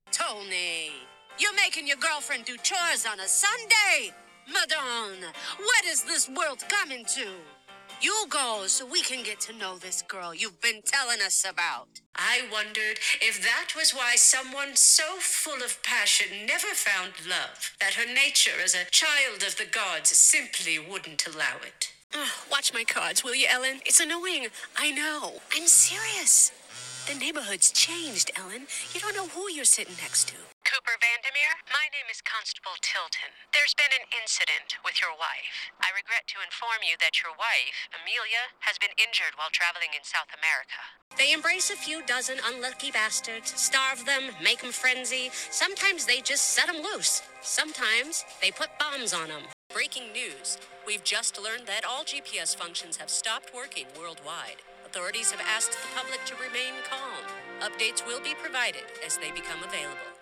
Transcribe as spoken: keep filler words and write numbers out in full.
Tony, you're making your girlfriend do chores on a Sunday? Madonna, what is this world coming to? You go so we can get to know this girl you've been telling us about. I wondered if that was why someone so full of passion never found love, that her nature as a child of the gods simply wouldn't allow it. Ugh, watch my cards, will you, Ellen? It's annoying. I know. I'm serious. The neighborhood's changed, Ellen. You don't know who you're sitting next to. Cooper Vandermeer, my name is Constable Tilton. There's been an incident with your wife. I regret to inform you that your wife, Amelia, has been injured while traveling in South America. They embrace a few dozen unlucky bastards, starve them, make them frenzy. Sometimes they just set them loose. Sometimes they put bombs on them. Breaking news. We've just learned that all G P S functions have stopped working worldwide. Authorities have asked the public to remain calm. Updates will be provided as they become available.